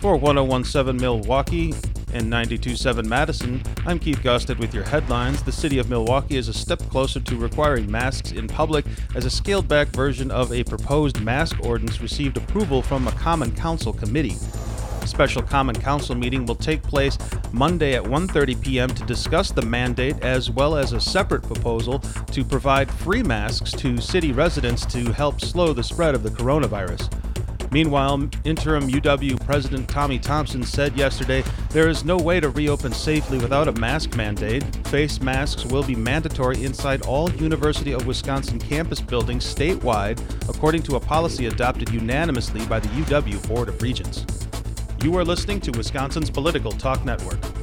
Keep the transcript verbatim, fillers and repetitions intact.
For one oh one point seven Milwaukee and ninety-two point seven Madison, I'm Keith Gusted with your headlines. The city of Milwaukee is a step closer to requiring masks in public as a scaled-back version of a proposed mask ordinance received approval from a Common Council committee. A special Common Council meeting will take place Monday at one thirty p.m. to discuss the mandate as well as a separate proposal to provide free masks to city residents to help slow the spread of the coronavirus. Meanwhile, interim U W President Tommy Thompson said yesterday there is no way to reopen safely without a mask mandate. Face masks will be mandatory inside all University of Wisconsin campus buildings statewide, according to a policy adopted unanimously by the U W Board of Regents. You are listening to Wisconsin's Political Talk Network.